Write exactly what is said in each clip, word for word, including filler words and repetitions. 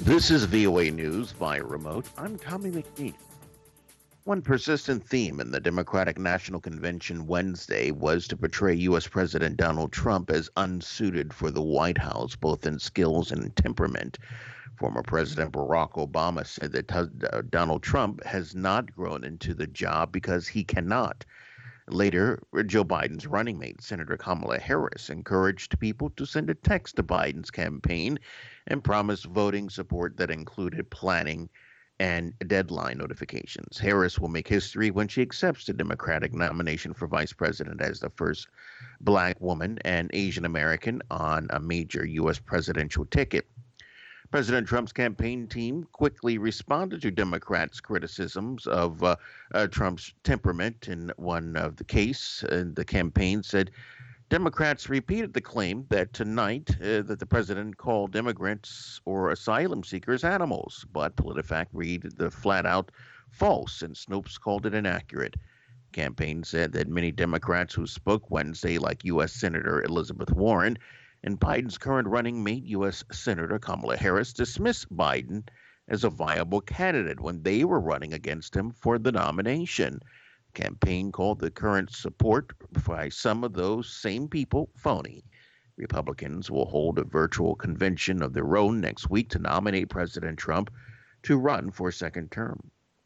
This is V O A News via remote. I'm Tommy McNeil. One persistent theme in the Democratic National Convention Wednesday was to portray U S. President Donald Trump as unsuited for the White House, both in skills and temperament. Former President Barack Obama said that uh, Donald Trump has not grown into the job because he cannot. Later, Joe Biden's running mate, Senator Kamala Harris, encouraged people to send a text to Biden's campaign and promised voting support that included planning and deadline notifications. Harris will make history when she accepts the Democratic nomination for vice president as the first black woman and Asian American on a major U S presidential ticket. President Trump's campaign team quickly responded to Democrats' criticisms of uh, uh, Trump's temperament. In one of the case, uh, the campaign said Democrats repeated the claim that tonight uh, that the president called immigrants or asylum seekers animals, but PolitiFact read the flat out false, and Snopes called it inaccurate. The campaign said that many Democrats who spoke Wednesday, like U S. Senator Elizabeth Warren, and Biden's current running mate, U S. Senator Kamala Harris, dismissed Biden as a viable candidate when they were running against him for the nomination. The campaign called the current support by some of those same people phony. Republicans will hold a virtual convention of their own next week to nominate President Trump to run for a second term.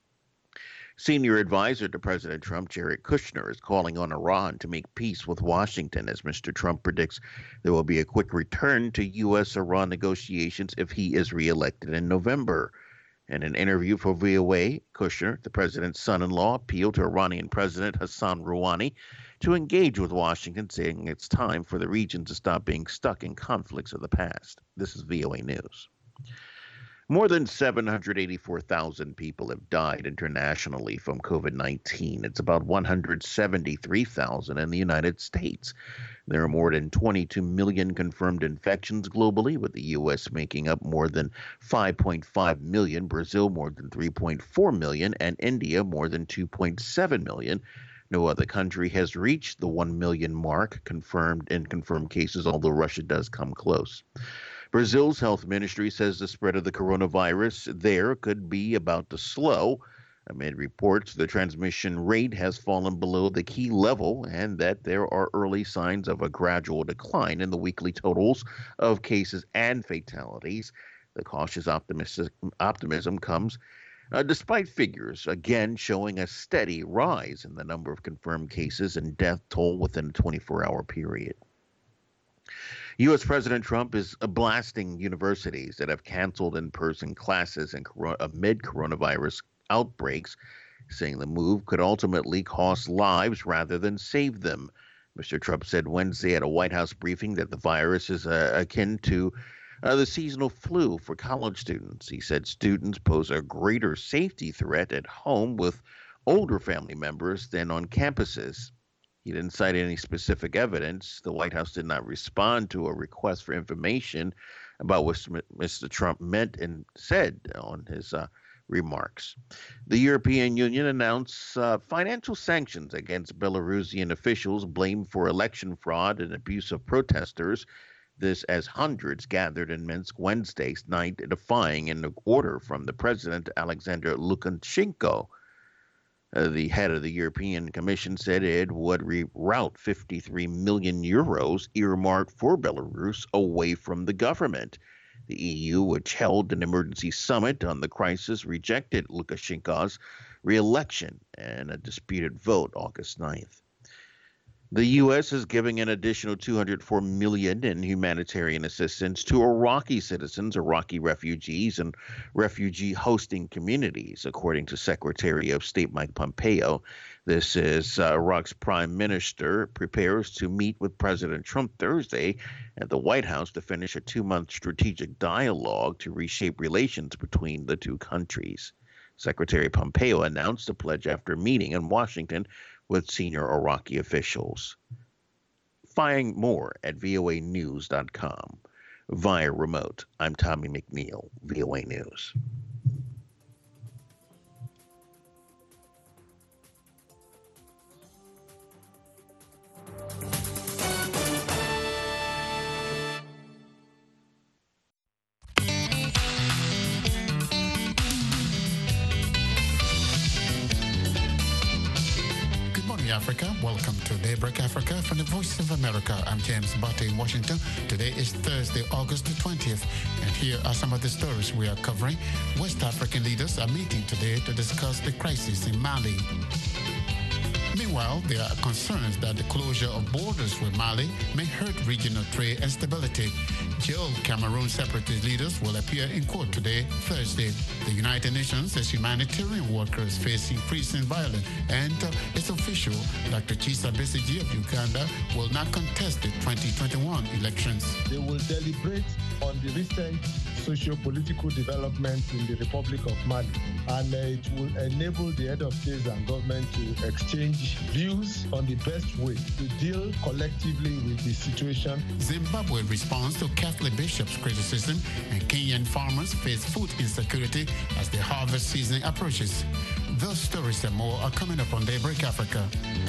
Senior advisor to President Trump, Jared Kushner, is calling on Iran to make peace with Washington as Mister Trump predicts there will be a quick return to U S Iran negotiations if he is reelected in November. In an interview for V O A, Kushner, the president's son-in-law, appealed to Iranian President Hassan Rouhani to engage with Washington, saying it's time for the region to stop being stuck in conflicts of the past. This is V O A News. More than seven hundred eighty-four thousand people have died internationally from COVID nineteen. It's about one hundred seventy-three thousand in the United States. There are more than twenty-two million confirmed infections globally, with the U S making up more than five point five million, Brazil more than three point four million, and India more than two point seven million. No other country has reached the one million mark confirmed in confirmed cases, although Russia does come close. Brazil's health ministry says the spread of the coronavirus there could be about to slow. Amid reports, the transmission rate has fallen below the key level and that there are early signs of a gradual decline in the weekly totals of cases and fatalities. The cautious optimism, optimism comes uh, despite figures, again, showing a steady rise in the number of confirmed cases and death toll within a twenty-four hour period. U S. President Trump is blasting universities that have canceled in-person classes and amid coronavirus outbreaks, saying the move could ultimately cost lives rather than save them. Mister Trump said Wednesday at a White House briefing that the virus is uh, akin to uh, the seasonal flu for college students. He said students pose a greater safety threat at home with older family members than on campuses. He didn't cite any specific evidence. The White House did not respond to a request for information about what Mister Trump meant and said on his uh, remarks. The European Union announced uh, financial sanctions against Belarusian officials blamed for election fraud and abuse of protesters. This as hundreds gathered in Minsk Wednesday night, defying an order from the president, Alexander Lukashenko. Uh, the head of the European Commission said it would reroute fifty-three million euros earmarked for Belarus away from the government. The E U, which held an emergency summit on the crisis, rejected Lukashenko's re-election in a disputed vote August ninth. The U S is giving an additional two hundred four million dollars in humanitarian assistance to Iraqi citizens, Iraqi refugees, and refugee hosting communities, according to Secretary of State Mike Pompeo. This is uh, Iraq's prime minister prepares to meet with President Trump Thursday at the White House to finish a two-month strategic dialogue to reshape relations between the two countries. Secretary Pompeo announced the pledge after a meeting in Washington with senior Iraqi officials. Find more at V O A news dot com. Via remote, I'm Tommy McNeil, V O A News. Africa. Welcome to Daybreak Africa from the Voice of America. I'm James Butte in Washington. Today is Thursday, August the twentieth, and here are some of the stories we are covering. West African leaders are meeting today to discuss the crisis in Mali. Meanwhile, there are concerns that the closure of borders with Mali may hurt regional trade and stability. Jailed Cameroon separatist leaders will appear in court today, Thursday. The United Nations says humanitarian workers face increasing violence, and uh, it's official. Doctor Kizza Besigye of Uganda will not contest the twenty twenty-one elections. They will deliberate on the recent socio-political developments in the Republic of Mali, and uh, it will enable the head of states and government to exchange views on the best way to deal collectively with the situation. Zimbabwe responds to Catholic bishops' criticism, and Kenyan farmers face food insecurity as the harvest season approaches. Those stories and more are coming up on Daybreak Africa.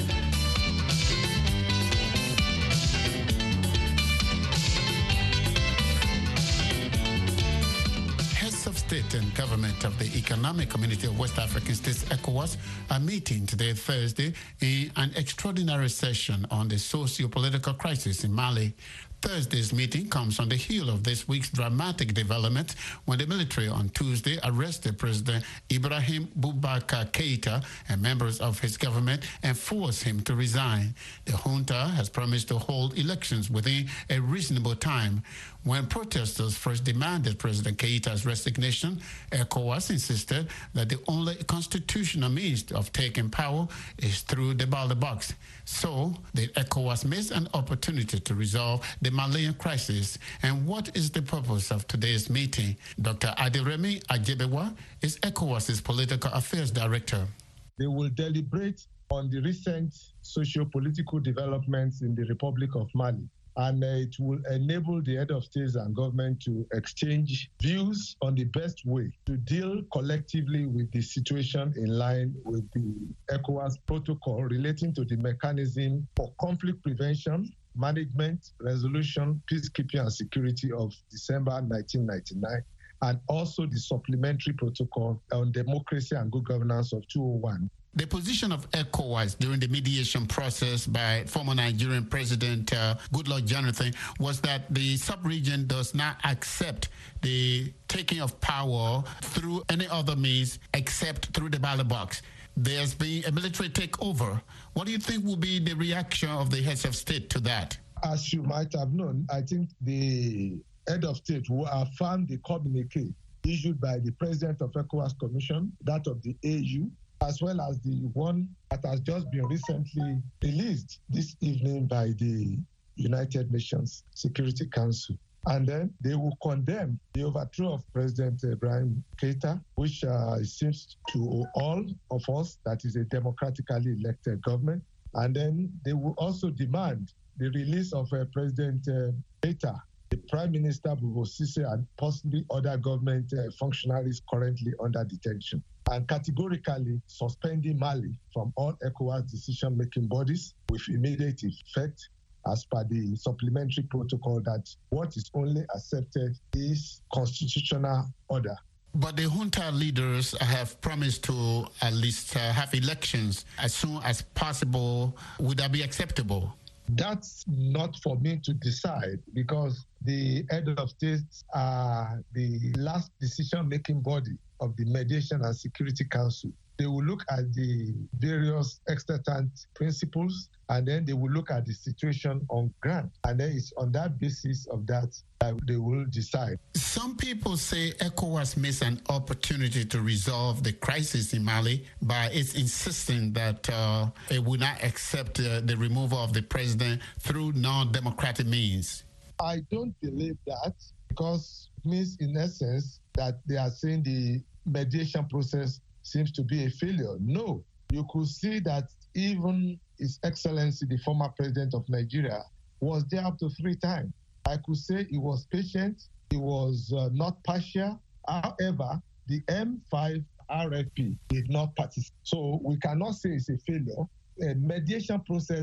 State and government of the Economic Community of West African States, ECOWAS, are meeting today, Thursday, in an extraordinary session on the socio-political crisis in Mali. Thursday's meeting comes on the heel of this week's dramatic development when the military on Tuesday arrested President Ibrahim Boubacar Keïta and members of his government and forced him to resign. The junta has promised to hold elections within a reasonable time. When protesters first demanded President Keïta's resignation, ECOWAS insisted that the only constitutional means of taking power is through the ballot box. So, the ECOWAS missed an opportunity to resolve the Malian crisis. And what is the purpose of today's meeting? Doctor Aderemi Ajebewa is ECOWAS's political affairs director. They will deliberate on the recent socio-political developments in the Republic of Mali, and uh, it will enable the head of states and government to exchange views on the best way to deal collectively with the situation in line with the ECOWAS protocol relating to the mechanism for conflict prevention, management, resolution, peacekeeping and security of December nineteen ninety-nine, and also the supplementary protocol on democracy and good governance of two thousand one. The position of ECOWAS during the mediation process by former Nigerian President uh, Goodluck Jonathan was that the sub-region does not accept the taking of power through any other means except through the ballot box. There's been a military takeover. What do you think will be the reaction of the heads of state to that? As you might have known, I think the head of state will affirm the communique issued by the president of ECOWAS Commission, that of the A U, as well as the one that has just been recently released this evening by the United Nations Security Council. And then they will condemn the overthrow of President Ibrahim Keïta, which uh, seems to all of us that is a democratically elected government. And then they will also demand the release of uh, President uh, Keïta, the Prime Minister Boubacar, and possibly other government uh, functionaries currently under detention, and categorically suspending Mali from all ECOWAS decision-making bodies with immediate effect, as per the supplementary protocol that what is only accepted is constitutional order. But the junta leaders have promised to at least uh, have elections as soon as possible. Would that be acceptable? That's not for me to decide, because the head of states are the last decision-making body of the Mediation and Security Council. They will look at the various extant principles, and then they will look at the situation on ground. And then it's on that basis of that that they will decide. Some people say ECOWAS missed an opportunity to resolve the crisis in Mali by its insisting that uh, it would not accept uh, the removal of the president through non-democratic means. I don't believe that, because it means, in essence, that they are saying the mediation process seems to be a failure. No, you could see that even His Excellency, the former president of Nigeria, was there up to three times. I could say he was patient, he was uh, not partial. However, the M five R F P did not participate. So we cannot say it's a failure. A mediation process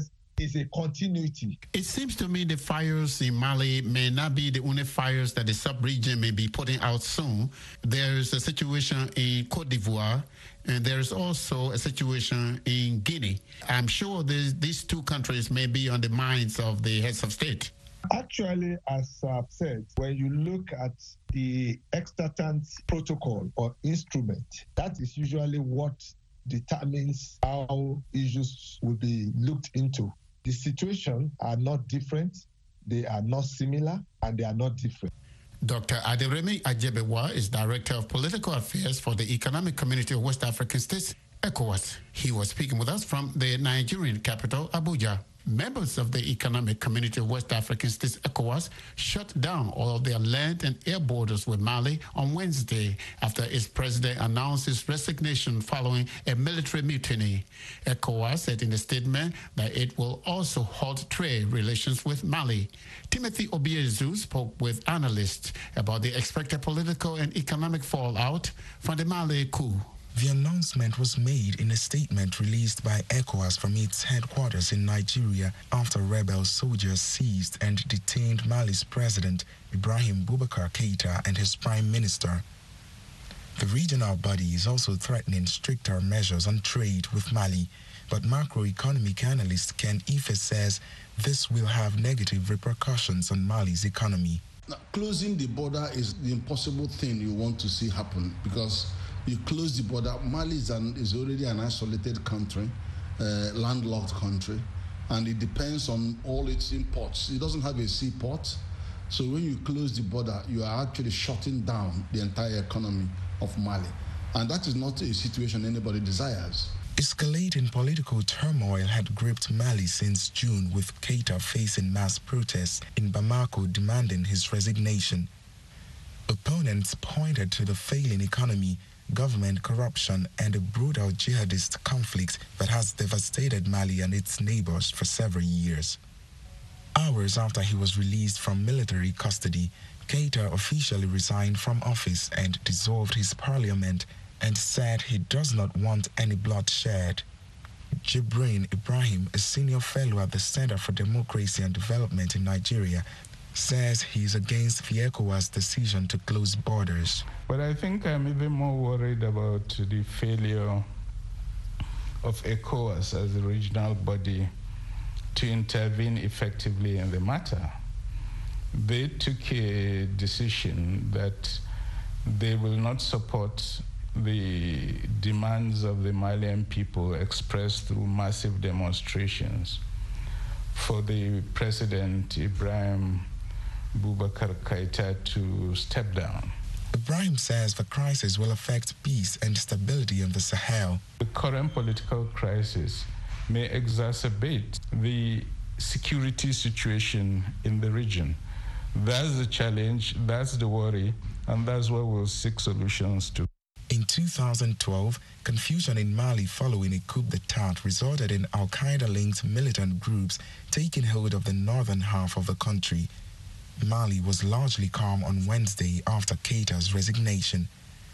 is a continuity. It seems to me the fires in Mali may not be the only fires that the sub-region may be putting out soon. There's a situation in Cote d'Ivoire, and there's also a situation in Guinea. I'm sure these two countries may be on the minds of the heads of state. Actually, as I've said, when you look at the extant protocol or instrument, that is usually what determines how issues will be looked into. The situations are not different, they are not similar, and they are not different. Doctor Aderemi Ajebewa is Director of Political Affairs for the Economic Community of West African States, ECOWAS. He was speaking with us from the Nigerian capital, Abuja. Members of the Economic Community of West African States, ECOWAS, shut down all of their land and air borders with Mali on Wednesday after its president announced his resignation following a military mutiny. ECOWAS said in a statement that it will also halt trade relations with Mali. Timothy Obiezu spoke with analysts about the expected political and economic fallout from the Mali coup. The announcement was made in a statement released by ECOWAS from its headquarters in Nigeria after rebel soldiers seized and detained Mali's president Ibrahim Boubacar Keïta and his prime minister. The regional body is also threatening stricter measures on trade with Mali, but macroeconomic analyst Ken Ife says this will have negative repercussions on Mali's economy. Now, closing the border is the impossible thing you want to see happen because you close the border. Mali is, an, is already an isolated country, uh, landlocked country, and it depends on all its imports. It doesn't have a seaport, so when you close the border, you are actually shutting down the entire economy of Mali, and that is not a situation anybody desires. Escalating political turmoil had gripped Mali since June, with Keïta facing mass protests in Bamako demanding his resignation. Opponents pointed to the failing economy, government corruption, and a brutal jihadist conflict that has devastated Mali and its neighbors for several years. Hours after he was released from military custody, Keïta officially resigned from office and dissolved his parliament and said he does not want any bloodshed. Jibrin Ibrahim, a senior fellow at the Center for Democracy and Development in Nigeria, says he's against the ECOWAS decision to close borders. But I think I'm even more worried about the failure of ECOWAS as a regional body to intervene effectively in the matter. They took a decision that they will not support the demands of the Malian people expressed through massive demonstrations for the President Ibrahim Boubacar Keïta to step down. Ibrahim says the crisis will affect peace and stability in the Sahel. The current political crisis may exacerbate the security situation in the region. That's the challenge, that's the worry, and that's where we'll seek solutions to. In two thousand twelve, confusion in Mali following a coup d'etat resulted in Al-Qaeda-linked militant groups taking hold of the northern half of the country. Mali was largely calm on Wednesday after Keïta's resignation.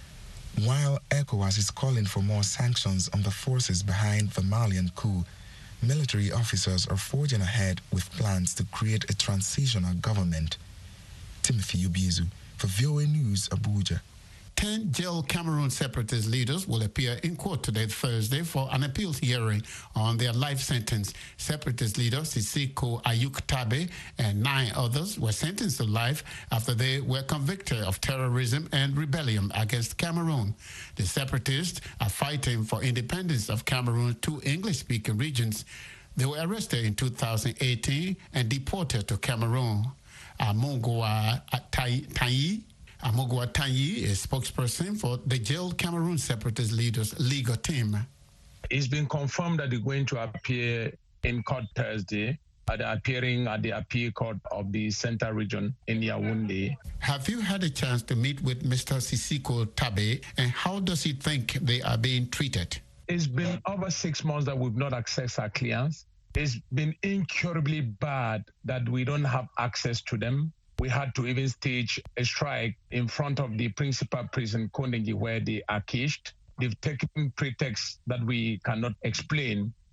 While ECOWAS is calling for more sanctions on the forces behind the Malian coup, military officers are forging ahead with plans to create a transitional government. Timothy Obiezu for V O A News, Abuja. Ten jailed Cameroon separatist leaders will appear in court today, Thursday, for an appeal hearing on their life sentence. Separatist leader Sisiko Ayuk Tabe and nine others were sentenced to life after they were convicted of terrorism and rebellion against Cameroon. The separatists are fighting for independence of Cameroon's two English-speaking regions. They were arrested in two thousand eighteen and deported to Cameroon. Amongoa Tanyi Amongoa Tanyi is spokesperson for the jailed Cameroon separatist leaders' legal team. It's been confirmed that they're going to appear in court Thursday, at appearing at the appeal court of the Central Region in Yaoundé. Have you had a chance to meet with Mister Sisiko Tabe, and how does he think they are being treated? It's been over six months that we've not accessed our clients. It's been incurably bad that we don't have access to them. We had to even stage a strike in front of the principal prison, Kondengi, where they are caged. They've taken pretexts that we cannot explain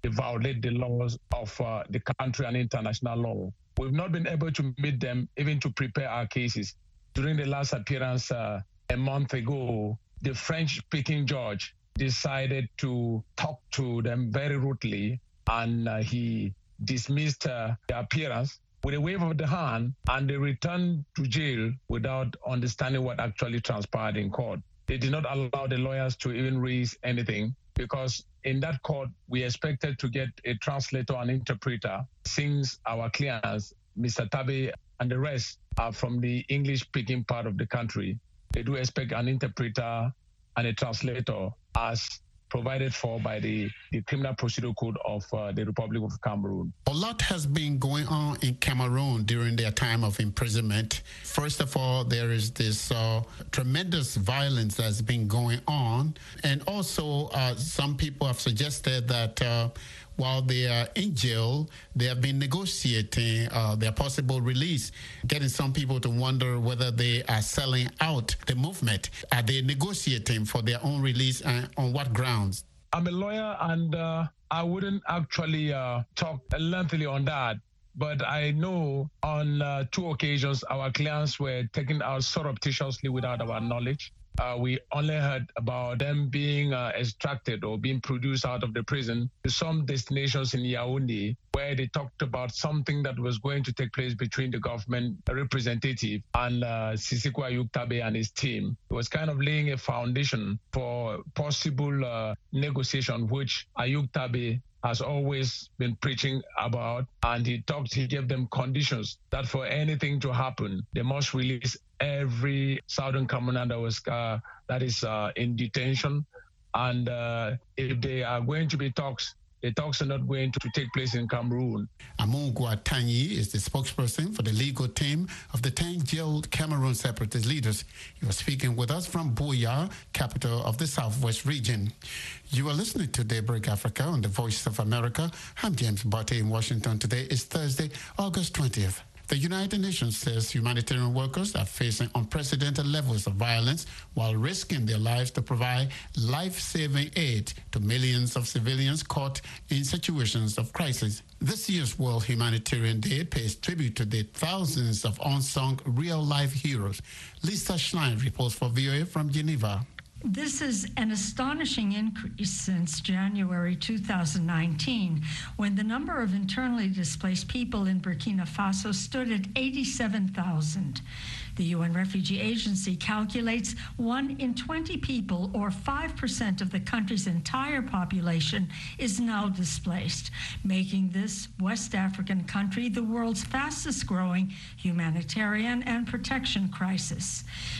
they violate the laws of uh, the country and international law. We've not been able to meet them even to prepare our cases. During the last appearance uh, a month ago, the French-speaking judge decided to talk to them very rudely, and uh, he dismissed uh, the appearance with a wave of the hand, and they returned to jail without understanding what actually transpired in court. They did not allow the lawyers to even raise anything, because in that court, we expected to get a translator and interpreter, since our clients, Mister Tabe and the rest, are from the English-speaking part of the country. They do expect an interpreter and a translator as provided for by the, the Criminal Procedure Code of uh, the Republic of Cameroon. A lot has been going on in Cameroon during their time of imprisonment. First of all, there is this uh, tremendous violence that's been going on. And also, uh, some people have suggested that uh, while they are in jail, they have been negotiating uh, their possible release, getting some people to wonder whether they are selling out the movement. Are they negotiating for their own release, and on what grounds? I'm a lawyer, and uh, I wouldn't actually uh, talk lengthily on that. But I know on uh, two occasions, our clients were taken out surreptitiously without our knowledge. Uh, we only heard about them being uh, extracted or being produced out of the prison to some destinations in Yaoundé, where they talked about something that was going to take place between the government representative and uh, Sisiko Ayuk Tabe and his team. It was kind of laying a foundation for possible uh, negotiation, which Ayuk Tabe has always been preaching about, and he talked, he gave them conditions that for anything to happen, they must release every Southern Cameroonian that was uh, that is uh, in detention, and uh, if they are going to be talks, the talks are not going to, to take place in Cameroon. Amungwa Tanyi is the spokesperson for the legal team of the ten jailed Cameroon separatist leaders. He was speaking with us from Buea, capital of the Southwest region. You are listening to Daybreak Africa on the Voice of America. I'm James Botte in Washington. Today is Thursday, August twentieth. The United Nations says humanitarian workers are facing unprecedented levels of violence while risking their lives to provide life-saving aid to millions of civilians caught in situations of crisis. This year's World Humanitarian Day pays tribute to the thousands of unsung real-life heroes. Lisa Schlein reports for V O A from Geneva. This is an astonishing increase since January two thousand nineteen, when the number of internally displaced people in Burkina Faso stood at eighty-seven thousand. The U N Refugee Agency calculates one in twenty people, or five percent of the country's entire population, is now displaced, making this West African country the world's fastest growing humanitarian and protection crisis.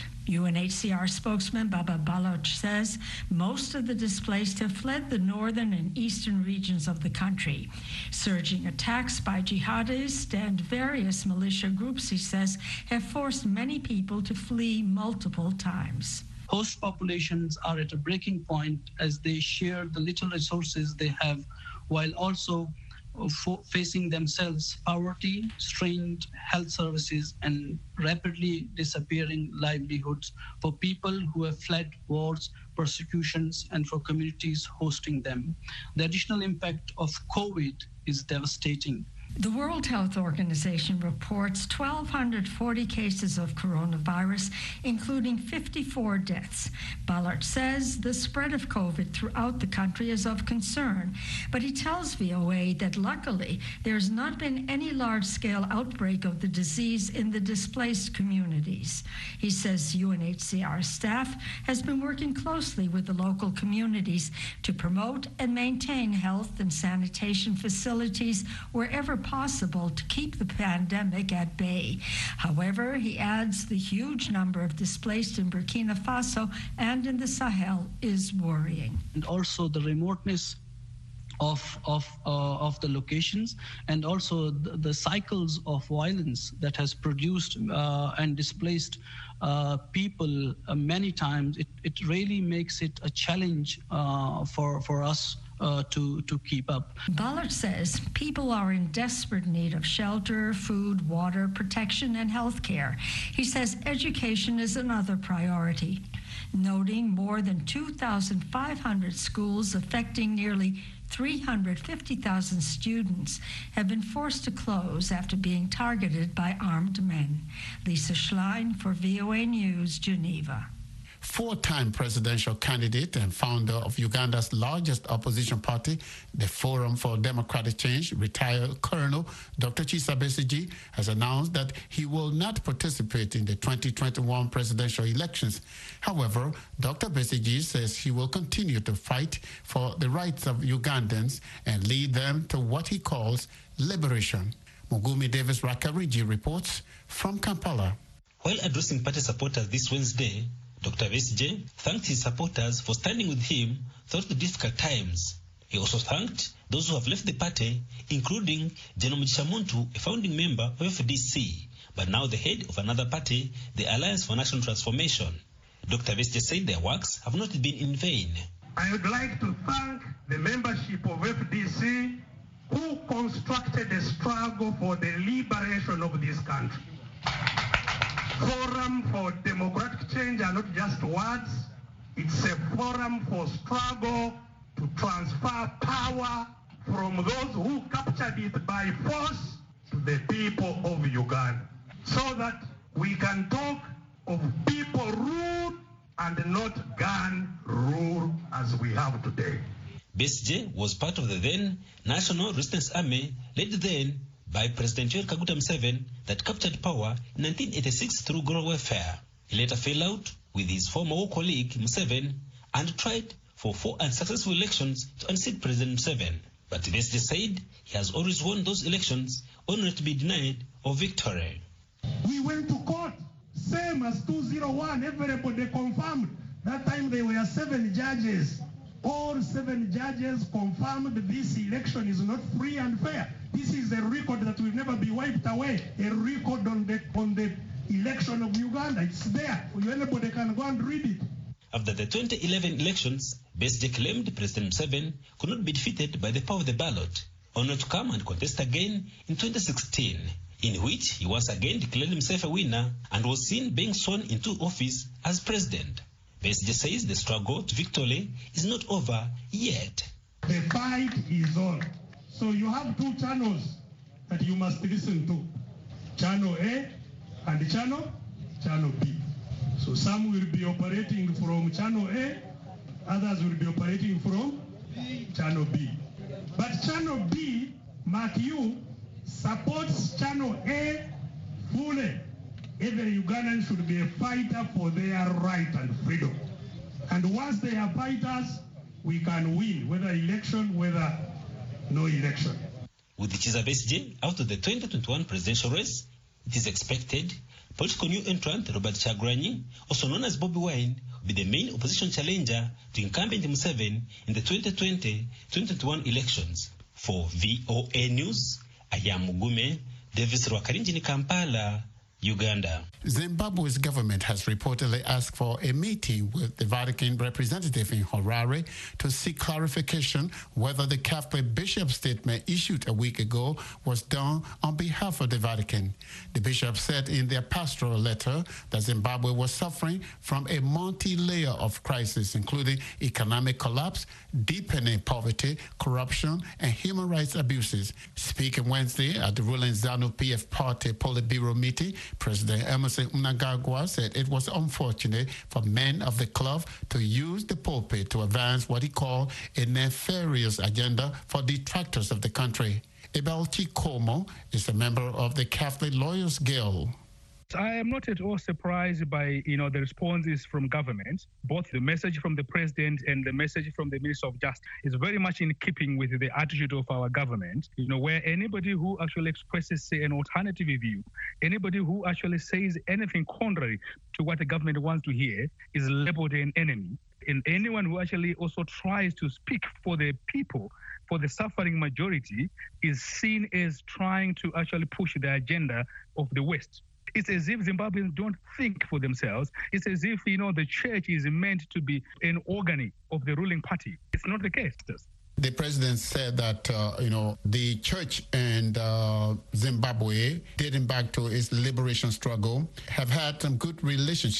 U N H C R spokesman Baba Baloch says most of the displaced have fled the northern and eastern regions of the country. Surging attacks by jihadists and various militia groups, he says, have forced many people to flee multiple times. Host populations are at a breaking point as they share the little resources they have, while also For facing themselves poverty, strained health services, and rapidly disappearing livelihoods for people who have fled wars, persecutions, and for communities hosting them. The additional impact of COVID is devastating. The World Health Organization reports one thousand two hundred forty cases of coronavirus, including fifty-four deaths. Ballard says the spread of COVID throughout the country is of concern, but he tells V O A that luckily there's not been any large-scale outbreak of the disease in the displaced communities. He says U N H C R staff has been working closely with the local communities to promote and maintain health and sanitation facilities wherever possible to keep the pandemic at bay. However, he adds the huge number of displaced in Burkina Faso and in the Sahel is worrying. And also the remoteness of of uh, of the locations, and also the, the cycles of violence that has produced uh, and displaced uh, people uh, many times. It, it really makes it a challenge uh, for for us Uh, to, to keep up. Ballard says people are in desperate need of shelter, food, water, protection, and health care. He says education is another priority, noting more than two thousand five hundred schools affecting nearly three hundred fifty thousand students have been forced to close after being targeted by armed men. Lisa Schlein for V O A News, Geneva. Four-time presidential candidate and founder of Uganda's largest opposition party, the Forum for Democratic Change, retired Colonel Doctor Kizza Besigye, has announced that he will not participate in the twenty twenty-one presidential elections. However, Doctor Besigye says he will continue to fight for the rights of Ugandans and lead them to what he calls liberation. Mugumi Davis Rakariji reports from Kampala. While addressing party supporters this Wednesday, Doctor Besigye thanked his supporters for standing with him throughout the difficult times. He also thanked those who have left the party, including General Mugisha Muntu, a founding member of F D C, but now the head of another party, the Alliance for National Transformation. Doctor Besigye said their works have not been in vain. I would like to thank the membership of F D C who constructed a struggle for the liberation of this country. Forum for Democratic Change are not just words. It's a forum for struggle to transfer power from those who captured it by force to the people of Uganda, so that we can talk of people rule and not gun rule as we have today. Besigye was part of the then National Resistance Army, led then by President Yoweri Kaguta Museveni, that captured power in nineteen eighty-six through guerrilla warfare. He later fell out with his former war colleague Museveni and tried for four unsuccessful elections to unseat President Museveni. But Besigye said he has always won those elections, only to be denied of victory. We went to court, same as two thousand one, everybody confirmed. That time there were seven judges. All seven judges confirmed this election is not free and fair. This is a record that will never be wiped away. A record on the on the election of Uganda. It's there. Anybody can go and read it. After the twenty eleven elections, Besigye claimed President Museveni could not be defeated by the power of the ballot, only to come and contest again in twenty sixteen, in which he once again declared himself a winner and was seen being sworn into office as president. Besigye says the struggle to victory is not over yet. The fight is on. So you have two channels that you must listen to. Channel A and channel, channel B. So some will be operating from channel A, others will be operating from channel B. But channel B, mark you, supports channel A fully. Every Ugandan should be a fighter for their right and freedom. And once they are fighters, we can win, whether election, whether no election. With Kizza Besigye out of the twenty twenty-one presidential race, it is expected political new entrant Robert Kyagulanyi, also known as Bobi Wine, will be the main opposition challenger to incumbent Museveni in the twenty twenty to twenty twenty-one elections. For V O A News, I am Mugume Davis Rwakarinji in Kampala, Uganda. Zimbabwe's government has reportedly asked for a meeting with the Vatican representative in Harare to seek clarification whether the Catholic bishop's statement issued a week ago was done on behalf of the Vatican. The bishop said in their pastoral letter that Zimbabwe was suffering from a multi-layer of crises, including economic collapse, deepening poverty, corruption, and human rights abuses. Speaking Wednesday at the ruling ZANU-P F party Politburo meeting, President Emerson Mnangagwa said it was unfortunate for men of the club to use the pulpit to advance what he called a nefarious agenda for detractors of the country. Ebelchi Como is a member of the Catholic Lawyers Guild. I am not at all surprised by, you know, the responses from government. Both the message from the president and the message from the Minister of Justice is very much in keeping with the attitude of our government, you know, where anybody who actually expresses, say, an alternative view, anybody who actually says anything contrary to what the government wants to hear is labeled an enemy. And anyone who actually also tries to speak for the people, for the suffering majority, is seen as trying to actually push the agenda of the West. It's as if Zimbabweans don't think for themselves. It's as if, you know, the church is meant to be an organ of the ruling party. It's not the case. The president said that, uh, you know, the church and uh, Zimbabwe, dating back to its liberation struggle, have had some good relationship.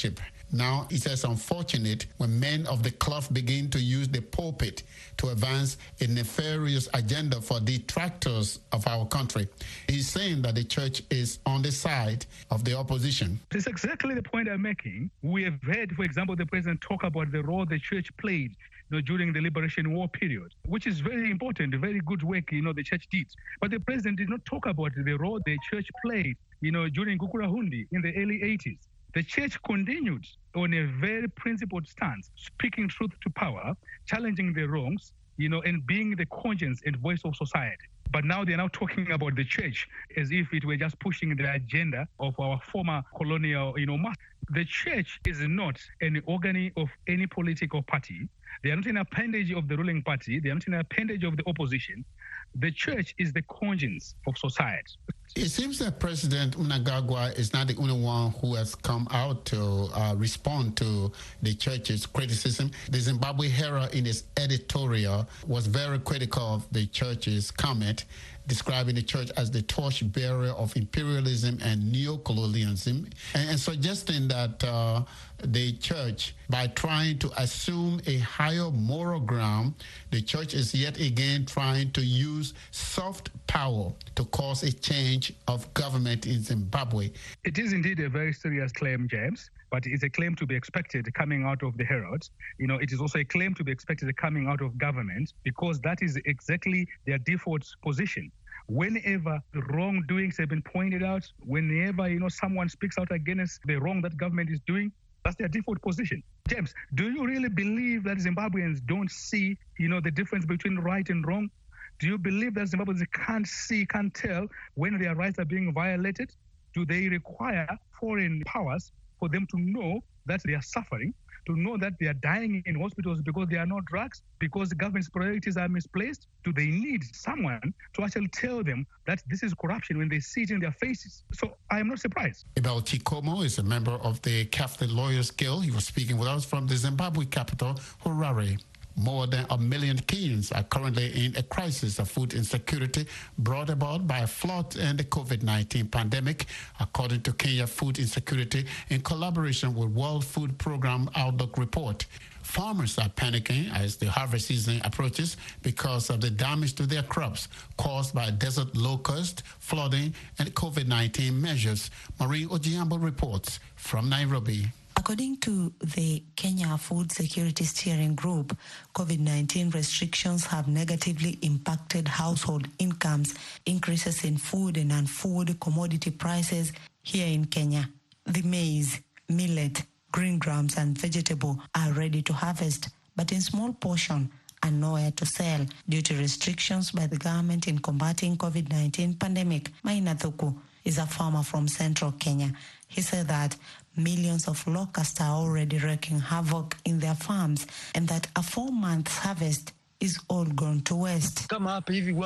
Now, he says unfortunate when men of the cloth begin to use the pulpit to advance a nefarious agenda for detractors of our country. He's saying that the church is on the side of the opposition. That's exactly the point I'm making. We have heard, for example, the president talk about the role the church played you know, during the Liberation War period, which is very important, very good work, you know, the church did. But the president did not talk about the role the church played, you know, during Gukurahundi in the early eighties. The church continued on a very principled stance, speaking truth to power, challenging the wrongs, you know, and being the conscience and voice of society. But now they're now talking about the church as if it were just pushing the agenda of our former colonial, you know, master. The church is not an organ of any political party. They are not an appendage of the ruling party. They are not an appendage of the opposition. The church is the conscience of society. It seems that President Mnangagwa is not the only one who has come out to uh, respond to the church's criticism. The Zimbabwe Herald, in its editorial, was very critical of the church's comment, describing the church as the torchbearer of imperialism and neocolonialism, and, and suggesting that uh, the church, by trying to assume a higher moral ground, the church is yet again trying to use soft power to cause a change of government in Zimbabwe. It is indeed a very serious claim, James, but it's a claim to be expected coming out of the Herald. You know, it is also a claim to be expected coming out of government, because that is exactly their default position. Whenever the wrongdoings have been pointed out, whenever, you know, someone speaks out against the wrong that government is doing, that's their default position. James, do you really believe that Zimbabweans don't see, you know, the difference between right and wrong? Do you believe that Zimbabweans can't see, can't tell when their rights are being violated? Do they require foreign powers for them to know that they are suffering, to know that they are dying in hospitals because there are no drugs, because the government's priorities are misplaced? Do they need someone to actually tell them that this is corruption when they see it in their faces? So I am not surprised. Abel Chikomo is a member of the Catholic Lawyers Guild. He was speaking with us from the Zimbabwe capital, Harare. More than a million Kenyans are currently in a crisis of food insecurity brought about by a flood and the COVID nineteen pandemic, according to Kenya Food Insecurity in collaboration with World Food Programme Outlook report. Farmers are panicking as the harvest season approaches because of the damage to their crops caused by desert locust, flooding, and COVID nineteen measures. Marie Ojiambo reports from Nairobi. According to the Kenya Food Security Steering Group, COVID nineteen restrictions have negatively impacted household incomes, increases in food and non-food commodity prices here in Kenya. The maize, millet, green grams and vegetable are ready to harvest, but in small portion and nowhere to sell due to restrictions by the government in combating COVID nineteen pandemic. Maina Thuku is a farmer from central Kenya. He said that millions of locusts are already wreaking havoc in their farms and that a four-month harvest is all gone to waste. On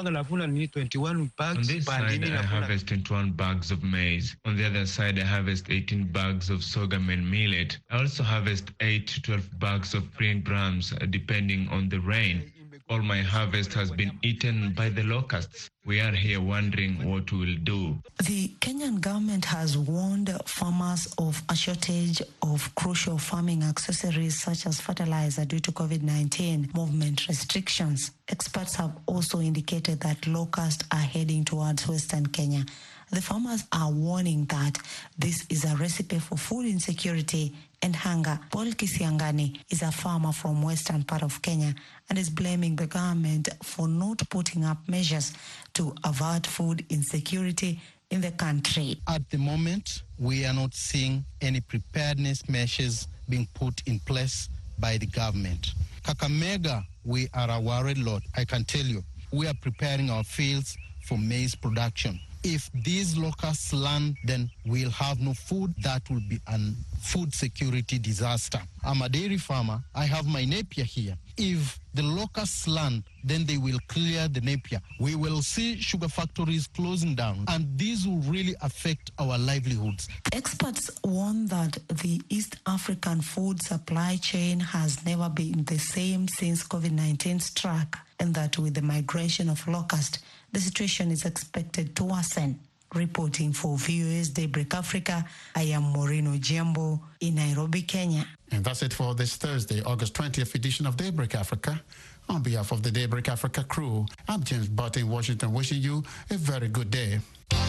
this side, I harvest twenty-one bags of maize. On the other side, I harvest eighteen bags of sorghum and millet. I also harvest eight to twelve bags of green grams, depending on the rain. All my harvest has been eaten by the locusts. We are here wondering what we will do. The Kenyan government has warned farmers of a shortage of crucial farming accessories such as fertilizer due to COVID nineteen movement restrictions. Experts have also indicated that locusts are heading towards Western Kenya. The farmers are warning that this is a recipe for food insecurity and hunger. Paul Kisiangani is a farmer from western part of Kenya and is blaming the government for not putting up measures to avert food insecurity in the country. At the moment, we are not seeing any preparedness measures being put in place by the government. Kakamega, we are a worried lot. I can tell you, we are preparing our fields for maize production. If these locusts land, then we'll have no food. That will be a food security disaster. I'm a dairy farmer. I have my Napier here. If the locusts land, then they will clear the Napier. We will see sugar factories closing down, and these will really affect our livelihoods. Experts warn that the East African food supply chain has never been the same since COVID nineteen struck, and that with the migration of locusts, the situation is expected to worsen. Reporting for V O A's Daybreak Africa, I am Moreno Jiambo in Nairobi, Kenya. And that's it for this Thursday, August twentieth edition of Daybreak Africa. On behalf of the Daybreak Africa crew, I'm James Butt in Washington, wishing you a very good day.